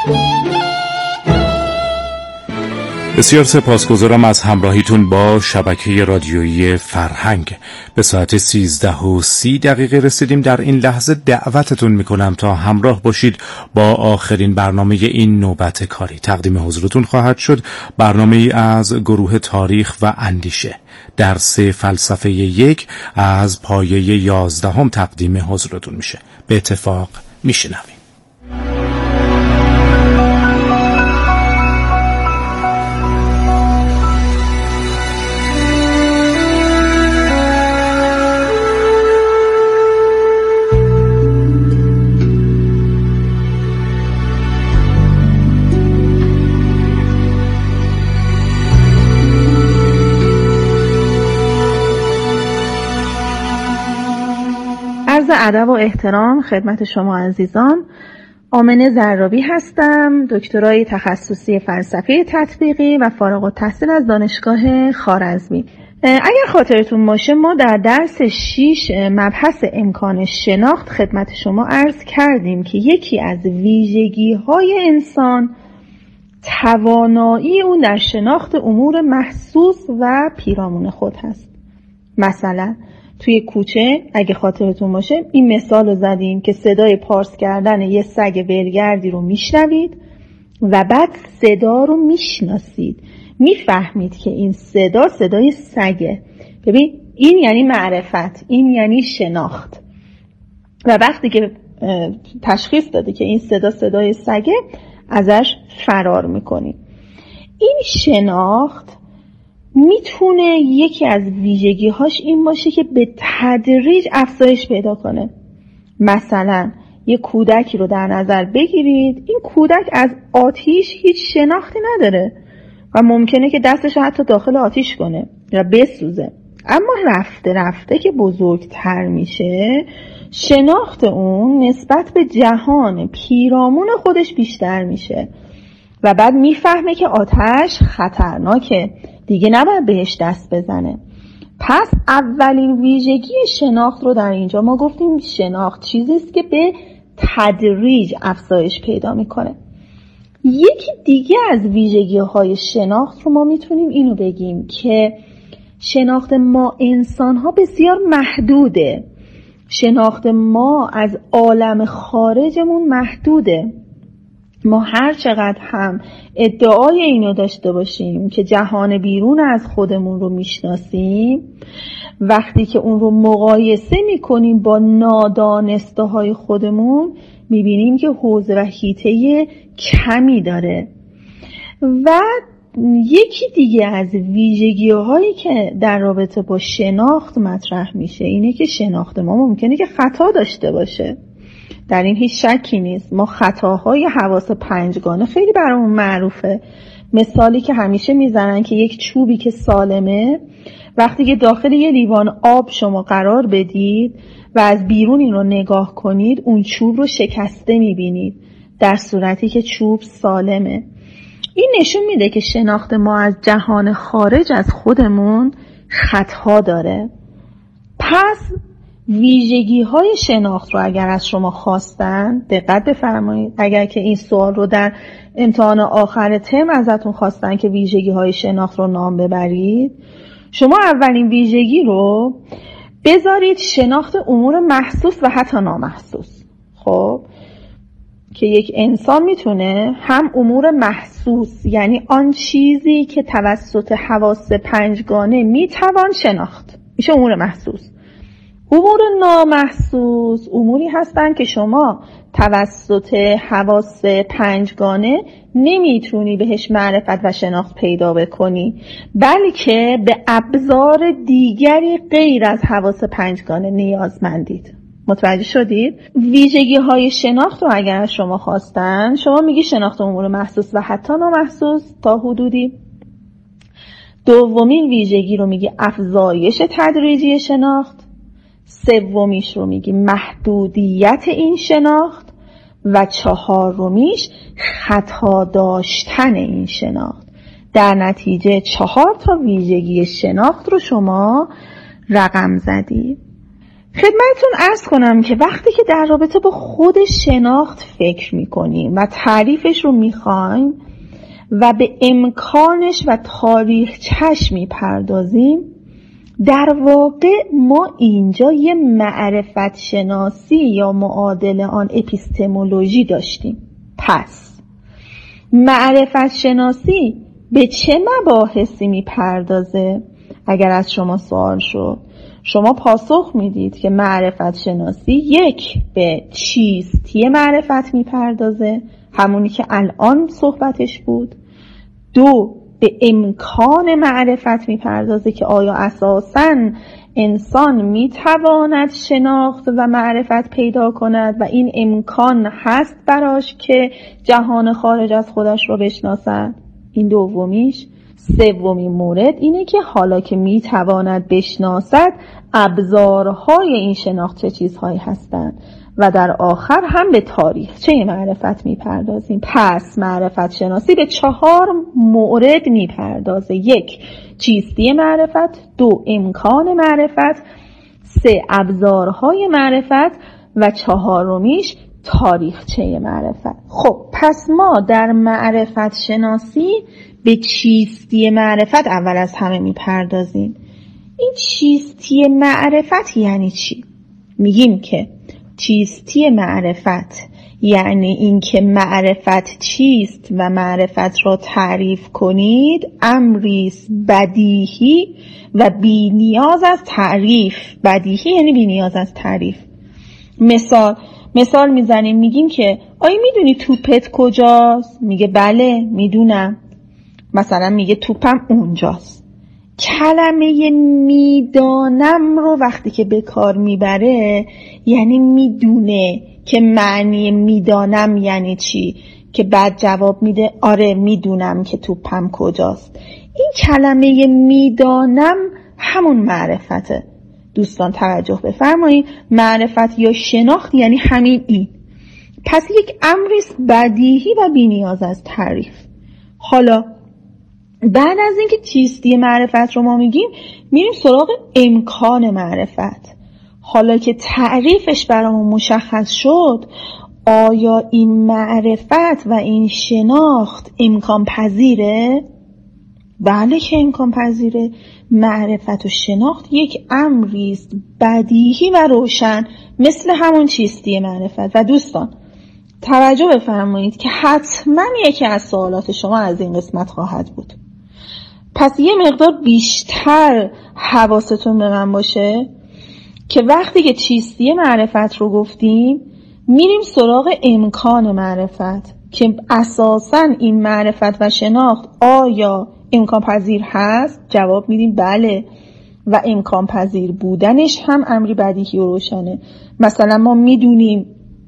بسیار سپاسگزارم از همراهیتون با شبکه رادیویی فرهنگ. به ساعت 13:30 رسیدیم. در این لحظه دعوتتون میکنم تا همراه باشید با آخرین برنامه این نوبت کاری. تقدیم حضورتون خواهد شد برنامه ای از گروه تاریخ و اندیشه. درس فلسفه 1 از پایه 11 تقدیم حضورتون میشه. به اتفاق میشنویم. عرض ادب و احترام خدمت شما عزیزان. آمنه زرابی هستم، دکترای تخصصی فلسفه تطبیقی و فارغ التحصیل از دانشگاه خوارزمی. اگر خاطرتون باشه ما در درس 6 مبحث امکان شناخت خدمت شما عرض کردیم که یکی از ویژگی‌های انسان توانایی اون در شناخت امور محسوس و پیرامون خود هست. مثلا توی کوچه اگه خاطرتون باشه این مثال رو زدیم که صدای پارس کردن یه سگ ولگردی رو میشنوید و بعد صدا رو میشناسید، میفهمید که این صدای سگه. ببین این یعنی معرفت، این یعنی شناخت. و وقتی که تشخیص داده که این صدای سگه ازش فرار میکنید. این شناخت میتونه یکی از ویژگی‌هاش این باشه که به تدریج افزایش پیدا کنه. مثلا یه کودکی رو در نظر بگیرید، این کودک از آتیش هیچ شناختی نداره و ممکنه که دستش حتی داخل آتیش کنه یا بسوزه. اما رفته رفته که بزرگتر میشه شناخت اون نسبت به جهان پیرامون خودش بیشتر میشه و بعد میفهمه که آتش خطرناکه، دیگه نباید بهش دست بزنه. پس اولین ویژگی شناخت رو در اینجا ما گفتیم شناخت چیزی است که به تدریج افزایش پیدا میکنه. یکی دیگه از ویژگی‌های شناخت رو ما میتونیم اینو بگیم که شناخت ما انسان‌ها بسیار محدوده. شناخت ما از عالم خارجمون محدوده. ما هر چقدر هم ادعای اینو داشته باشیم که جهان بیرون از خودمون رو میشناسیم، وقتی که اون رو مقایسه میکنیم با نادانسته های خودمون میبینیم که حوزه و حیطه کمی داره. و یکی دیگه از ویژگی هایی که در رابطه با شناخت مطرح میشه اینه که شناخت ما ممکنه که خطا داشته باشه. در این هیچ شکی نیست. ما خطاهای حواس پنجگانه خیلی برامون معروفه. مثالی که همیشه میزنن که یک چوبی که سالمه وقتی که داخل یه لیوان آب شما قرار بدید و از بیرون این رو نگاه کنید اون چوب رو شکسته میبینید، در صورتی که چوب سالمه. این نشون میده که شناخت ما از جهان خارج از خودمون خطا داره. پس ویژگی های شناخت رو اگر از شما خواستن دقت بفرمایید. اگر که این سوال رو در امتحان آخر ترم ازتون خواستن که ویژگی های شناخت رو نام ببرید، شما اولین ویژگی رو بذارید شناخت امور محسوس و حتی نامحسوس. خب که یک انسان میتونه هم امور محسوس یعنی آن چیزی که توسط حواس پنجگانه میتوان شناخت میشه امور محسوس. امور نامحسوس اموری هستن که شما توسط حواس پنجگانه نمیتونی بهش معرفت و شناخت پیدا بکنی، بلکه به ابزار دیگری غیر از حواس پنجگانه نیازمندید. متوجه شدید؟ ویژگی های شناخت رو اگر از شما خواستن، شما میگی شناخت امور محسوس و حتی نامحسوس تا حدودی. دومین ویژگی رو میگی افزایش تدریجی شناخت. سومیش رو میگی محدودیت این شناخت و چهارمیش خطا داشتن این شناخت. در نتیجه 4 ویژگی شناخت رو شما رقم زدید. خدمتتون عرض کنم که وقتی که در رابطه با خود شناخت فکر میکنیم و تعریفش رو میخوایم و به امکانش و تاریخچش میپردازیم، در واقع ما اینجا یه معرفت شناسی یا معادل آن اپیستمولوژی داشتیم. پس معرفت شناسی به چه مباحثی میپردازه؟ اگر از شما سوال شد، شما پاسخ میدید که معرفت شناسی یک به چیستی معرفت میپردازه، همونی که الان صحبتش بود. دو به امکان معرفت میپردازه که آیا اساساً انسان میتواند شناخت و معرفت پیدا کند و این امکان هست براش که جهان خارج از خودش رو بشناسد. این دومیش. سومین مورد اینه که حالا که میتواند بشناسد، ابزارهای این شناخت چه چیزهایی هستند. و در آخر هم به تاریخچه معرفت میپردازیم. پس معرفت شناسی به 4 مورد میپردازه: 1 چیستی معرفت، 2 امکان معرفت، 3 ابزارهای معرفت و 4میش تاریخچه معرفت. خب پس ما در معرفت شناسی به چیستی معرفت اول از همه میپردازیم. این چیستی معرفت یعنی چی؟ میگیم که چیستی معرفت یعنی این که معرفت چیست و معرفت را تعریف کنید امریست بدیهی و بی نیاز از تعریف. بدیهی یعنی بی نیاز از تعریف. مثال میزنیم، میگیم که آیا میدونی توپت کجاست؟ میگه بله میدونم. مثلا میگه توپم اونجاست. کلمه میدانم رو وقتی که به کار میبره یعنی میدونه که معنی میدانم یعنی چی، که بعد جواب میده آره میدونم که توپم کجاست. این کلمه میدانم همون معرفته. دوستان توجه بفرمایید، معرفت یا شناخت یعنی همین این. پس یک امریست بدیهی و بی نیاز از تعریف. حالا بعد از اینکه چیستی معرفت رو ما میگیم، میریم سراغ امکان معرفت. حالا که تعریفش برامون مشخص شد، آیا این معرفت و این شناخت امکان پذیره؟ بله که امکان پذیره. معرفت و شناخت یک امریست بدیهی و روشن مثل همون چیستی معرفت. و دوستان توجه بفرمایید که حتما یکی از سوالات شما از این قسمت خواهد بود. پس یه مقدار بیشتر حواستون به من باشه که وقتی که چیستی معرفت رو گفتیم، میریم سراغ امکان معرفت که اساساً این معرفت و شناخت آیا امکان پذیر هست؟ جواب میدیم بله، و امکان پذیر بودنش هم امری بدیهی و روشنه. مثلا ما میدونیم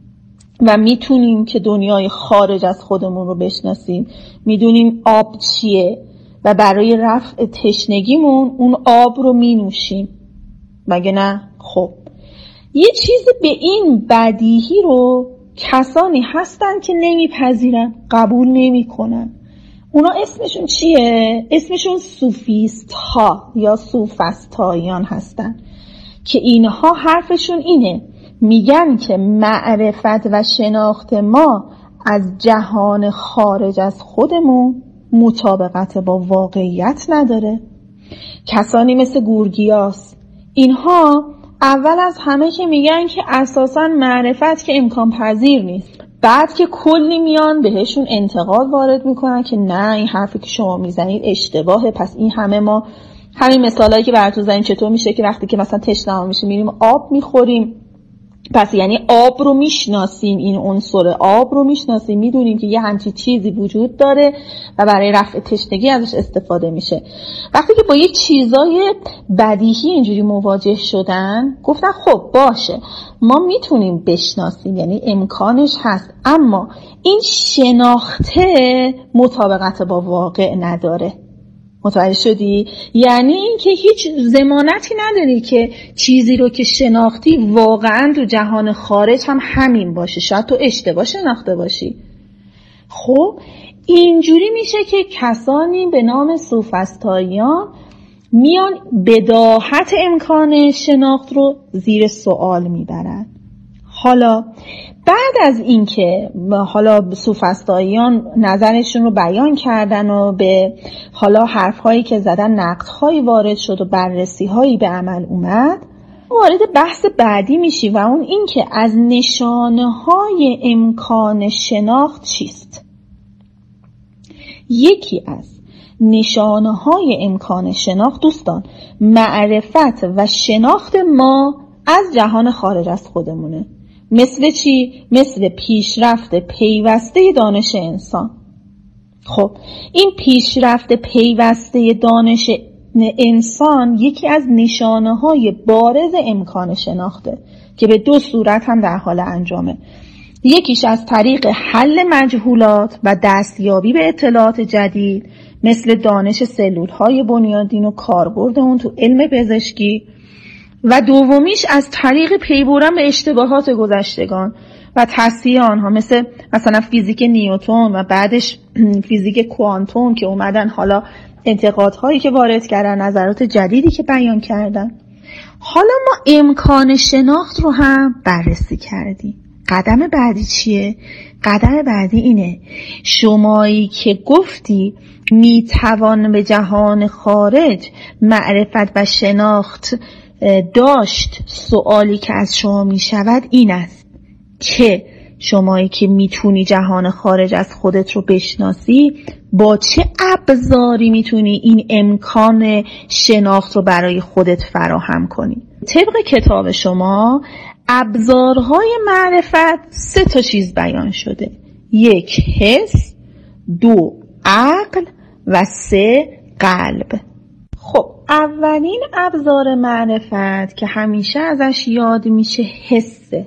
و میتونیم که دنیای خارج از خودمون رو بشناسیم. میدونیم آب چیه و برای رفع تشنگیمون اون آب رو مینوشیم، مگه نه؟ خب یه چیز به این بدیهی رو کسانی هستن که نمیپذیرن، قبول نمیکنن. اونا اسمشون چیه؟ اسمشون سوفیست ها یا سوفسطائیان هستن که اینها حرفشون اینه، میگن که معرفت و شناخت ما از جهان خارج از خودمون مطابقت با واقعیت نداره. کسانی مثل گورگیاس، اینها اول از همه که میگن که اساساً معرفت که امکان پذیر نیست، بعد که کلی میان بهشون انتقاد وارد میکنن که نه این حرفی که شما میزنید اشتباهه. پس این ما همین مثالایی که براتون زدیم چطور میشه که وقتی که مثلا تشنه میشه میریم آب میخوریم، پس یعنی آب رو میشناسیم، این عنصر آب رو میشناسیم، میدونیم که یه همچین چیزی وجود داره و برای رفع تشنگی ازش استفاده میشه. وقتی که با یه چیزای بدیهی اینجوری مواجه شدن، گفتن خب باشه ما میتونیم بشناسیم، یعنی امکانش هست، اما این شناخته مطابقت با واقع نداره. متوجه شدی؟ یعنی این که هیچ ضمانتی نداری که چیزی رو که شناختی واقعا تو جهان خارج هم همین باشه، شاید تو اشتباه شناخته باشی. خب اینجوری میشه که کسانی به نام سوفسطائیان میان بداهت امکان شناخت رو زیر سوال میبرن. حالا بعد از اینکه حالا سوفسطائیان نظرشون رو بیان کردن و به حالا حرفهایی که زدن نقدهایی وارد شد و بررسی‌هایی به عمل اومد، وارد بحث بعدی میشی و اون این که از نشانه‌های امکان شناخت چیست. یکی از نشانه‌های امکان شناخت دوستان معرفت و شناخت ما از جهان خارج از خودمونه. مثل چی؟ مثل پیشرفت پیوسته دانش انسان. خب این پیشرفت پیوسته دانش انسان یکی از نشانه‌های بارز امکان شناخته که به دو صورت هم در حال انجامه. یکیش از طریق حل مجهولات و دستیابی به اطلاعات جدید مثل دانش سلول‌های بنیادین و کاربرد اون تو علم پزشکی، و دومیش از طریق پی بردن به اشتباهات گذشتگان و تصحیح آنها، مثلا فیزیک نیوتن و بعدش فیزیک کوانتوم که اومدن حالا انتقادهایی که وارد کردن، نظرات جدیدی که بیان کردن. حالا ما امکان شناخت رو هم بررسی کردیم. قدم بعدی چیه؟ قدم بعدی اینه شمایی که گفتی میتوان به جهان خارج معرفت و شناخت داشت، سوالی که از شما می شود این است که شمایی که میتونی جهان خارج از خودت رو بشناسی، با چه ابزاری میتونی این امکان شناخت رو برای خودت فراهم کنی؟ طبق کتاب شما ابزارهای معرفت 3 چیز بیان شده: 1 حس، 2 عقل و 3 قلب. خب اولین ابزار معرفت که همیشه ازش یاد میشه حسه،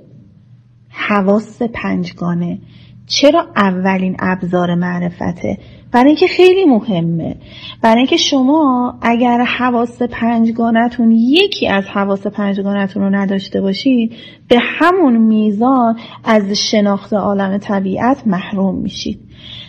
حواس 5گانه. چرا اولین ابزار معرفته؟ برای اینکه خیلی مهمه. برای اینکه شما اگر حواس 5گانتون یکی از حواس 5گانتون رو نداشته باشید، به همون میزان از شناخت عالم طبیعت محروم میشید.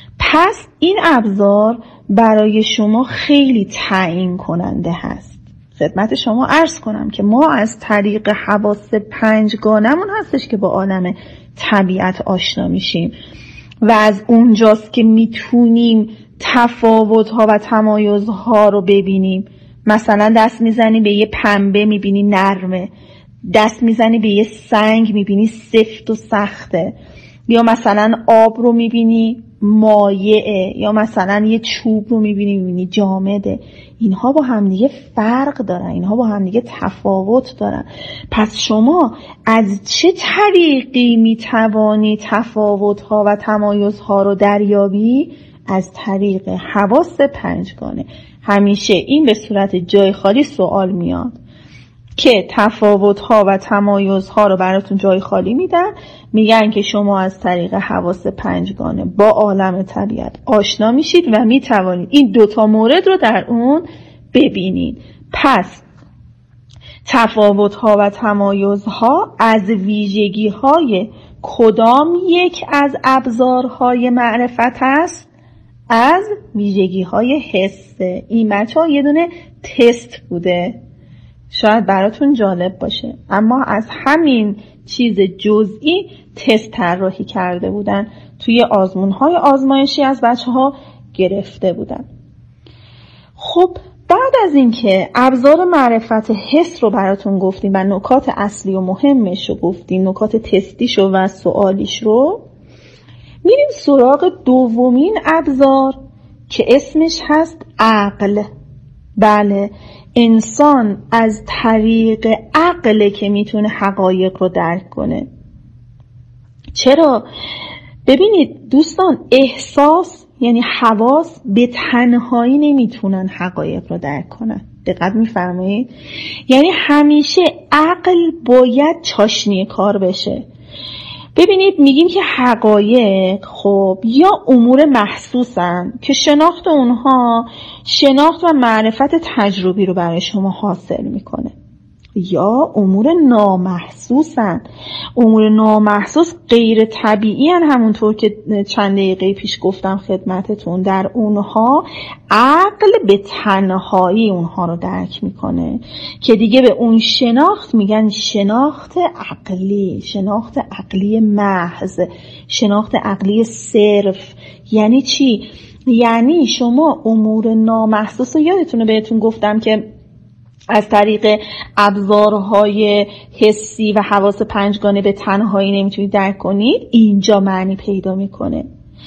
پس این ابزار برای شما خیلی تعیین کننده هست. خدمت شما عرض کنم که ما از طریق حواس 5گانمون هستش که با عالم طبیعت آشنا میشیم و از اونجاست که میتونیم تفاوت‌ها و تمایزها رو ببینیم. مثلا دست میزنی به یه پنبه میبینی نرمه، دست میزنی به یه سنگ میبینی سفت و سخته، یا مثلا آب رو میبینی مایعه، یا مثلا یه چوب رو میبینی جامده. اینها با هم دیگه فرق دارن، اینها با هم دیگه تفاوت دارن. پس شما از چه طریقی میتوانی تفاوت‌ها و تمایزها رو دریابی؟ از طریق حواس 5گانه. همیشه این به صورت جای خالی سوال میاد که تفاوت‌ها و تمایزها رو براتون جای خالی میدن، میگن که شما از طریق حواس 5گانه با عالم طبیعت آشنا میشید و میتوانید این 2 مورد رو در اون ببینید. پس تفاوت‌ها و تمایزها از ویژگی‌های کدام یک از ابزارهای معرفت است؟ از ویژگی‌های حسه. این بچه‌ها یه دونه تست بوده، شاید براتون جالب باشه، اما از همین چیز جزئی تست طراحی کرده بودن، توی آزمون‌های آزمایشی از بچه‌ها گرفته بودن. خب بعد از اینکه ابزار معرفت حس رو براتون گفتیم و نکات اصلی و مهمش رو گفتیم، نکات تستیش و سوالیش رو، میریم سراغ دومین ابزار که اسمش هست عقل. بله، انسان از طریق عقل که میتونه حقایق رو درک کنه. چرا؟ ببینید دوستان، احساس یعنی حواس به تنهایی نمیتونن حقایق رو درک کنن. دقت میفرمایید؟ یعنی همیشه عقل باید چاشنی کار بشه. ببینید میگیم که حقایق خب یا امور محسوسن که شناخت اونها شناخت و معرفت تجربی رو برای شما حاصل میکنه، یا امور نامحسوسن. امور نامحسوس غیر طبیعی هن، همونطور که چند دقیقه پیش گفتم خدمتتون. در اونها عقل به تنهایی اونها رو درک میکنه که دیگه به اون شناخت میگن شناخت عقلی، شناخت عقلی محض، شناخت عقلی صرف. یعنی چی؟ یعنی شما امور نامحسوس رو یادتونه بهتون گفتم که از طریق ابزارهای حسی و حواس پنجگانه به تنهایی نمیتونید درک کنید. اینجا معنی پیدا میکنه.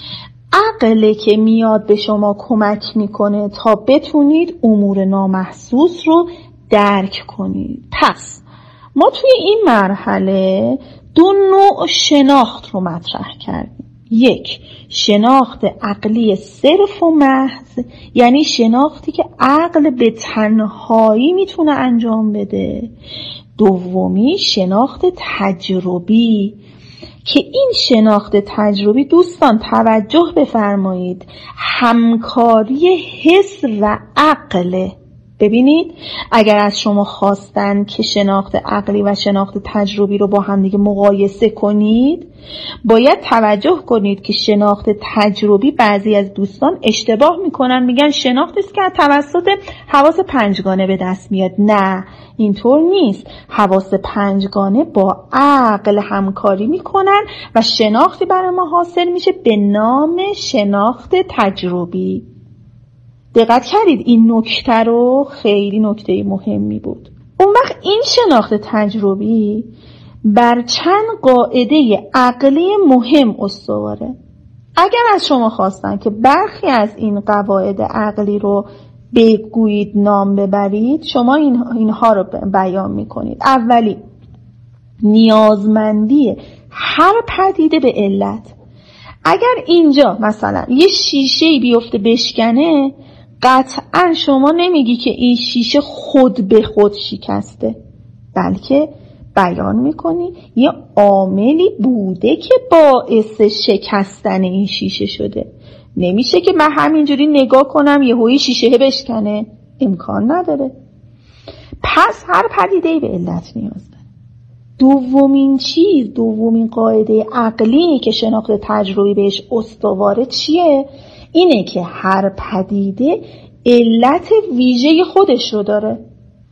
عقله که میاد به شما کمک میکنه تا بتونید امور نامحسوس رو درک کنید. پس ما توی این مرحله دو نوع شناخت رو مطرح کردیم. یک، شناخت عقلی صرف و محض، یعنی شناختی که عقل به تنهایی میتونه انجام بده. دومی، شناخت تجربی که این شناخت تجربی دوستان توجه بفرمایید همکاری حس و عقله. ببینید اگر از شما خواستن که شناخت عقلی و شناخت تجربی رو با هم دیگه مقایسه کنید، باید توجه کنید که شناخت تجربی بعضی از دوستان اشتباه میکنن، میگن شناختی است که توسط حواس پنجگانه به دست میاد. نه، اینطور نیست. حواس پنجگانه با عقل همکاری میکنن و شناختی برای ما حاصل میشه به نام شناخت تجربی. دقت کردید این نکته رو؟ خیلی نکته مهمی بود. اون وقت این شناخت تجربی بر چند قاعده عقلی مهم استواره. اگر از شما خواستن که برخی از این قواعد عقلی رو بگویید، نام ببرید، شما اینها رو بیان میکنید. اولی، نیازمندی هر پدیده به علت. اگر اینجا مثلا یه شیشه‌ای بیفته بشکنه، قطعا شما نمیگی که این شیشه خود به خود شکسته، بلکه بیان میکنی یه عاملی بوده که باعث شکستن این شیشه شده. نمیشه که من همینجوری نگاه کنم یهویی شیشه بشکنه، امکان نداره. پس هر پدیده‌ای به علت نیاز داره. دومین قاعده عقلی که شناخت تجربی بهش استواره چیه؟ اینه که هر پدیده علت ویژه خودش رو داره.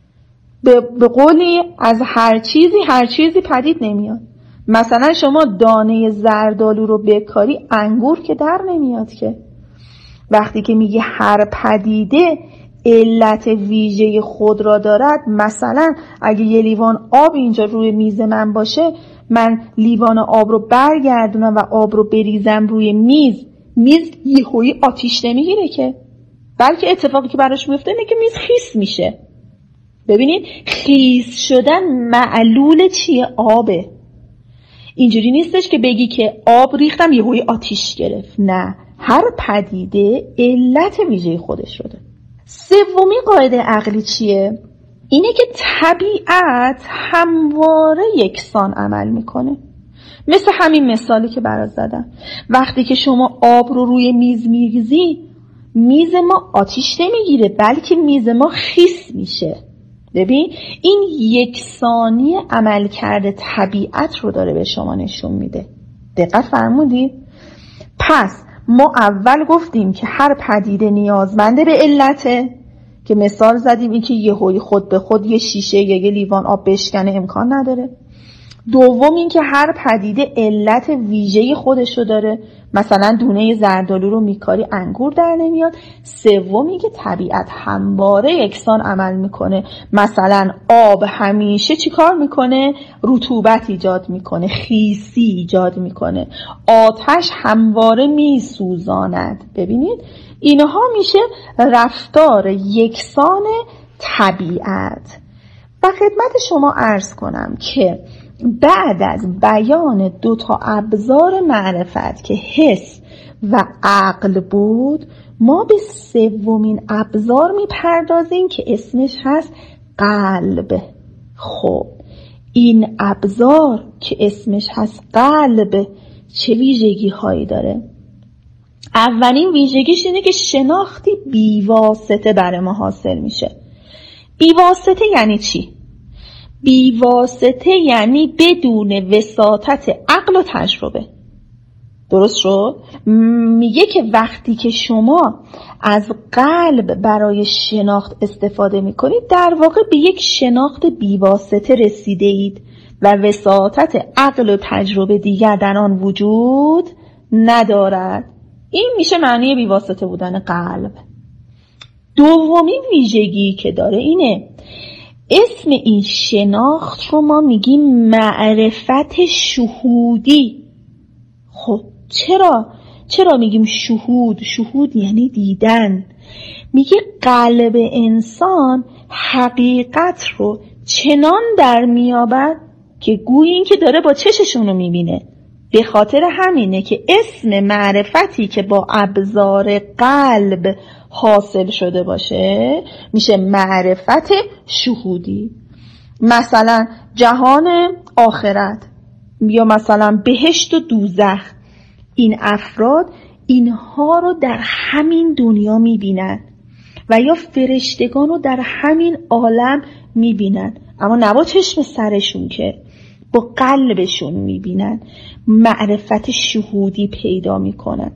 به قولی از هر چیزی پدید نمیاد. مثلا شما دانه زردآلو رو بکاری، انگور که در نمیاد که. وقتی که میگه هر پدیده علت ویژه خود را دارد، مثلا اگه یه لیوان آب اینجا روی میز من باشه، من لیوان آب رو برگردونم و آب رو بریزم روی میز یهویی آتیش نمیگیره که، بلکه اتفاقی که براش میفته اینه که میز خیس میشه. ببینید خیس شدن معلول چیه؟ آبه. اینجوری نیستش که بگی که آب ریختم یهویی آتیش گرفت. نه، هر پدیده علت ویژه خودش رو داره. سومی قاعده عقلی چیه؟ اینه که طبیعت همواره یکسان عمل میکنه. مثل همین مثالی که برات زدم، وقتی که شما آب رو روی میز میریزی، میز ما آتیش نمیگیره، بلکه میز ما خیس میشه. ببین این یکسانی عملکرد طبیعت رو داره به شما نشون میده. دقت فرمودید؟ پس ما اول گفتیم که هر پدیده نیازمنده به علته، که مثال زدیم این که یهویی خود به خود یه شیشه یا یه لیوان آب بشکنه امکان نداره. دوم این که هر پدیده علت ویژه خودشو داره، مثلا دونه زردآلو رو میکاری انگور در نمیاد. سوم این که طبیعت همواره یکسان عمل میکنه، مثلا آب همیشه چی کار میکنه؟ رطوبت ایجاد میکنه، خیسی ایجاد میکنه. آتش همواره میسوزاند. ببینید اینها میشه رفتار یکسان طبیعت. و خدمت شما عرض کنم که بعد از بیان 2 ابزار معرفت که حس و عقل بود، ما به 3مین ابزار میپردازیم که اسمش هست قلب. خب این ابزار که اسمش هست قلب چه ویژگی هایی داره؟ اولین ویژگیش اینه که شناختی بیواسطه برای ما حاصل میشه. بیواسطه یعنی چی؟ بیواسطه یعنی بدون وساطت عقل و تجربه. درست شد؟ میگه که وقتی که شما از قلب برای شناخت استفاده میکنید، در واقع به یک شناخت بیواسطه رسیده اید و وساطت عقل و تجربه دیگر در آن وجود ندارد. این میشه معنی بیواسطه بودن قلب. دومین ویژگی که داره اینه، اسم این شناخت رو ما میگیم معرفت شهودی. خب چرا میگیم شهود؟ شهود یعنی دیدن. میگه قلب انسان حقیقت رو چنان در میابد که گویی این که داره با چششون رو میبینه. به خاطر همینه که اسم معرفتی که با ابزار قلب حاصل شده باشه میشه معرفت شهودی. مثلا جهان آخرت یا مثلا بهشت و دوزخ، این افراد اینها رو در همین دنیا میبینن و یا فرشتگان رو در همین عالم میبینن، اما نه با چشم سرشون، که با قلبشون میبینن، معرفت شهودی پیدا میکنن.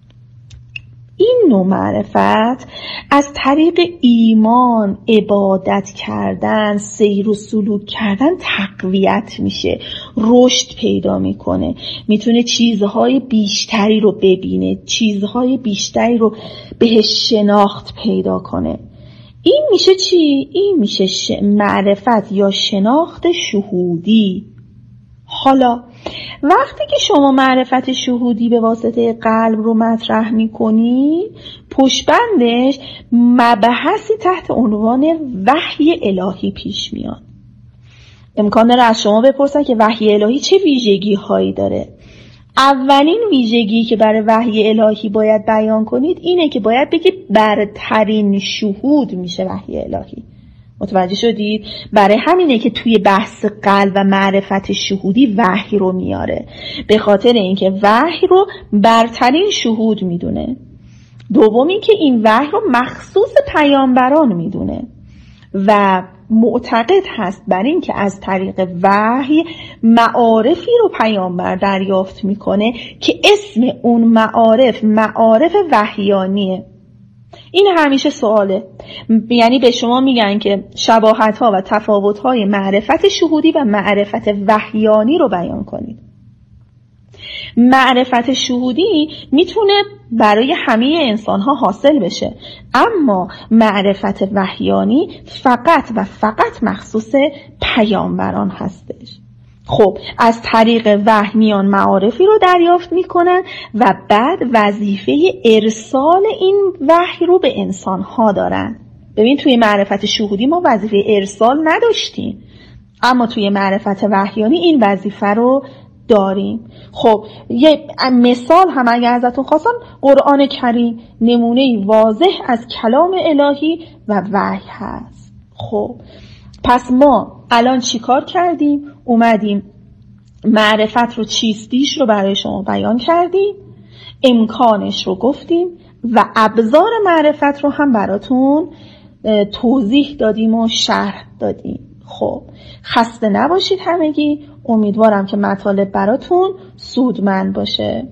این نوع معرفت از طریق ایمان، عبادت کردن، سیر و سلوک کردن تقویت میشه، رشد پیدا میکنه، میتونه چیزهای بیشتری رو ببینه، چیزهای بیشتری رو بهش شناخت پیدا کنه. این میشه چی؟ این میشه معرفت یا شناخت شهودی. حالا وقتی که شما معرفت شهودی به واسطه قلب رو مطرح میکنی، پشتبندش مبحثی تحت عنوان وحی الهی پیش میاد. امکان داره از شما بپرسن که وحی الهی چه ویژگی هایی داره. اولین ویژگی که برای وحی الهی باید بیان کنید اینه که باید بگید برترین شهود میشه وحی الهی. متوجه شدید؟ برای همینه که توی بحث قلب و معرفت شهودی وحی رو میاره، به خاطر اینکه وحی رو برترین شهود میدونه. دومی که این وحی رو مخصوص پیامبران میدونه و معتقد هست بر این که از طریق وحی معارفی رو پیامبر دریافت میکنه که اسم اون معارف وحیانیه. این همیشه سواله، یعنی به شما میگن که شباهت ها و تفاوت های معرفت شهودی و معرفت وحیانی رو بیان کنید. معرفت شهودی میتونه برای همه انسان ها حاصل بشه، اما معرفت وحیانی فقط و فقط مخصوص پیامبران هستش. خب از طریق وحی میان معارفی رو دریافت میکنن و بعد وظیفه ارسال این وحی رو به انسان ها دارن. ببین توی معرفت شهودی ما وظیفه ارسال نداشتیم، اما توی معرفت وحیانی این وظیفه رو داریم. خب یه مثال هم اگه ازتون خواستم، قرآن کریم نمونه واضح از کلام الهی و وحی هست. خب پس ما الان چی کار کردیم؟ اومدیم معرفت رو، چیستیش رو برای شما بیان کردیم، امکانش رو گفتیم و ابزار معرفت رو هم براتون توضیح دادیم و شرح دادیم. خب خسته نباشید همگی، امیدوارم که مطالب براتون سودمند باشه.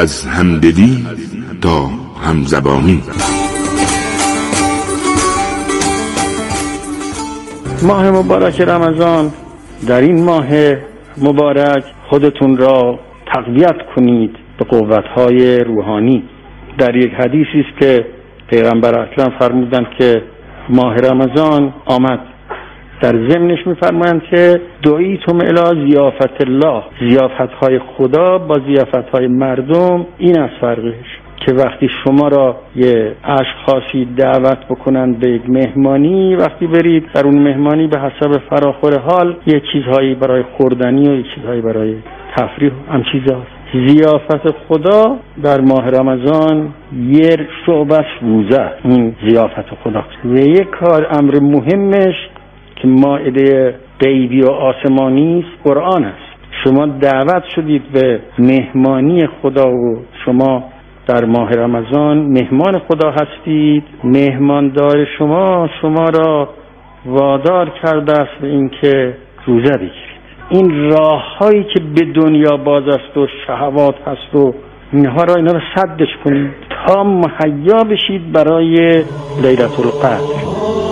از همدلی تا همزبانی. ماه مبارک رمضان، در این ماه مبارک خودتون را تقویت کنید به قوت‌های روحانی. در یک حدیثی است که پیغمبر اکرم فرمودند که ماه رمضان آمد، در ضمنش می‌فرمایند که دعیتم الی ضیافت الله، ضیافت‌های خدا با ضیافت‌های مردم این از فرقش که وقتی شما را یه اشخاصی دعوت بکنند به یک مهمانی، وقتی برید در اون مهمانی به حسب فراخور حال یه چیزهایی برای خوردنی و یه چیزهایی برای تفریح هم چیزهاست. ضیافت خدا در ماه رمضان یه شعبه روزه، این ضیافت خدا و یک کار امر مهمش که مائده غیبی و آسمانی است قرآن است. شما دعوت شدید به مهمانی خدا و شما در ماه رمضان مهمان خدا هستید. مهماندار شما را وادار کرده است به اینکه روزه بگیرید. این راه‌هایی که به دنیا باز است و شهوات هست و اینا رو سدش کنید تا مهیا بشید برای لیلة القدر.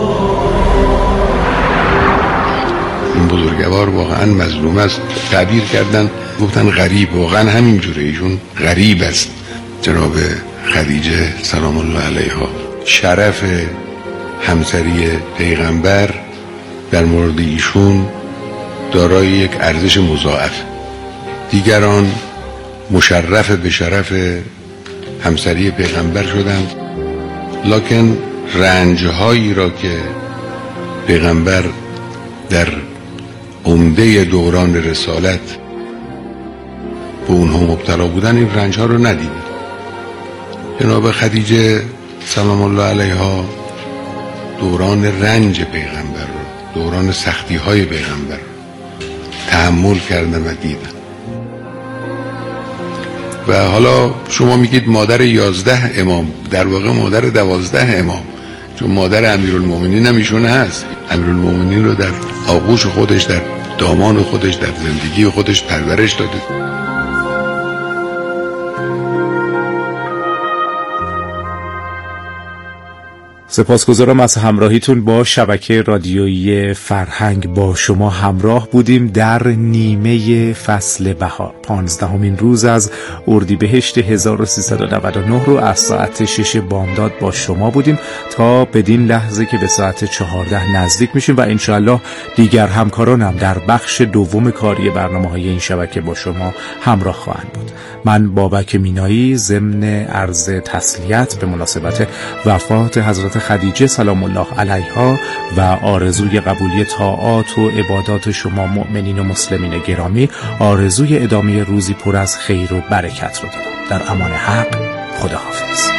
این بزرگوار واقعا مظلوم است. تعبیر کردن گفتن غریب، واقعا همینجوره، ایشون غریب است. جناب خدیجه سلام الله علیها، شرف همسری پیغمبر در مورد ایشون دارای یک ارزش مضاعف. دیگران مشرف به شرف همسری پیغمبر شدند، لکن رنجهایی را که پیغمبر در عمده دوران رسالت به اونها مبتلا بودن، این رنجها رو ندیدید. جناب خدیجه سلام الله علیها دوران رنج پیغمبر رو، دوران سختی های پیغمبر رو تحمل کردن و دیدن. و حالا شما میگید مادر 11 امام، در واقع مادر 12 امام، چون مادر امیرالمومنین هم ایشون هست. امیرالمومنین رو در آغوش خودش، در دامان خودش، در زندگی خودش پرورش داده. سپاسگزارم از همراهیتون با شبکه رادیویی فرهنگ. با شما همراه بودیم در نیمه فصل بهار. 15مین روز از اردیبهشت 1399 رو از ساعت 6 بامداد با شما بودیم تا بدین لحظه که به ساعت 14 نزدیک میشیم و انشاءالله دیگر همکارانم در بخش دوم کاری برنامه‌های این شبکه با شما همراه خواهند بود. من بابک مینایی ضمن عرض تسلیت به مناسبت وفات حضرت خدیجه سلام الله علیها و آرزوی قبولی طاعات و عبادات شما مؤمنین و مسلمین گرامی، آرزوی ادامه روزی پر از خیر و برکت رو دارم. در امان حق، خداحافظ.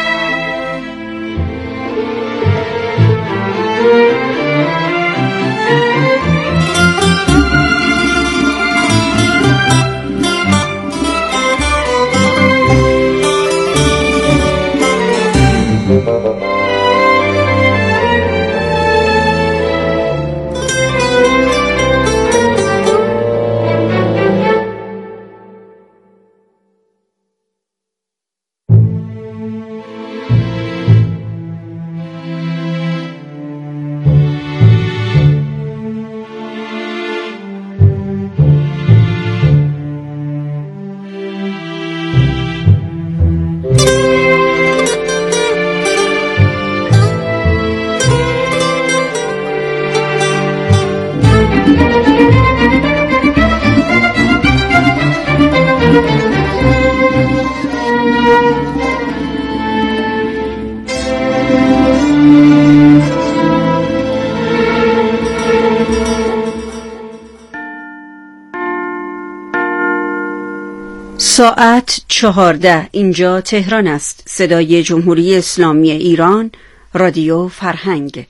ساعت 14. اینجا تهران است. صدای جمهوری اسلامی ایران، رادیو فرهنگ.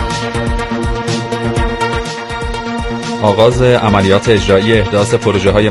آغاز عملیات اجرایی احداث پروژه‌های